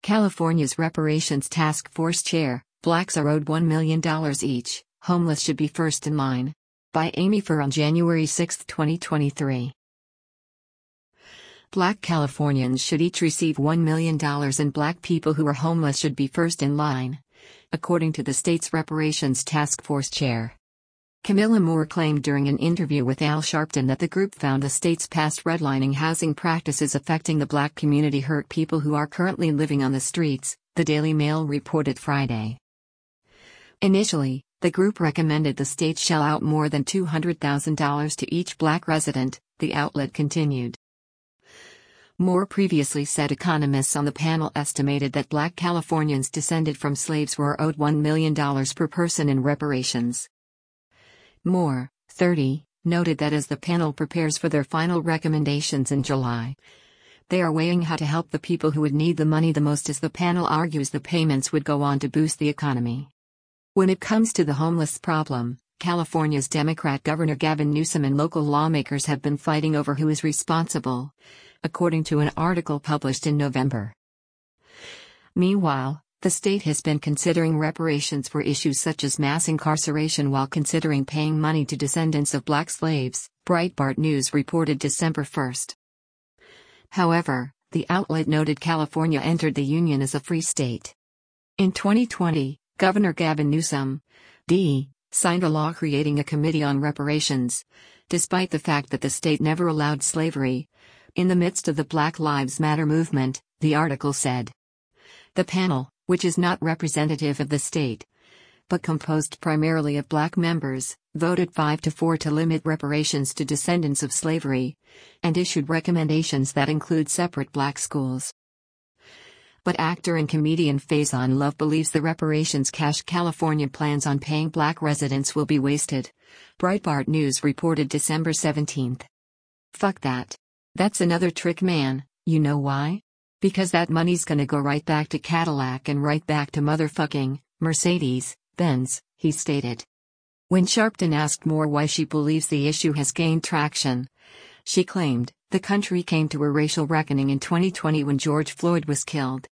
California's Reparations Task Force Chair, Blacks are owed $1 million each, homeless should be first in line. By Amy Furr on January 6, 2023. Black Californians should each receive $1 million and Black people who are homeless should be first in line, according to the state's Reparations Task Force Chair. Camilla Moore claimed during an interview with Al Sharpton that the group found the state's past redlining housing practices affecting the Black community hurt people who are currently living on the streets, the Daily Mail reported Friday. Initially, the group recommended the state shell out more than $200,000 to each Black resident, the outlet continued. Moore previously said economists on the panel estimated that Black Californians descended from slaves were owed $1 million per person in reparations. Moore, 30, noted that as the panel prepares for their final recommendations in July, they are weighing how to help the people who would need the money the most, as the panel argues the payments would go on to boost the economy. When it comes to the homeless problem, California's Democrat Governor Gavin Newsom and local lawmakers have been fighting over who is responsible, according to an article published in November. Meanwhile, the state has been considering reparations for issues such as mass incarceration while considering paying money to descendants of Black slaves, Breitbart News reported December 1. However, the outlet noted California entered the union as a free state. In 2020, Governor Gavin Newsom, D., signed a law creating a committee on reparations, despite the fact that the state never allowed slavery. In the midst of the Black Lives Matter movement, the article said. The panel, which is not representative of the state, but composed primarily of Black members, voted 5-4 to limit reparations to descendants of slavery, and issued recommendations that include separate Black schools. But actor and comedian Faizon Love believes the reparations cash California plans on paying Black residents will be wasted, Breitbart News reported December 17. Fuck that. That's another trick, man. You know why? Because that money's gonna go right back to Cadillac and right back to motherfucking Mercedes-Benz, he stated. When Sharpton asked Moore why she believes the issue has gained traction, she claimed, the country came to a racial reckoning in 2020 when George Floyd was killed.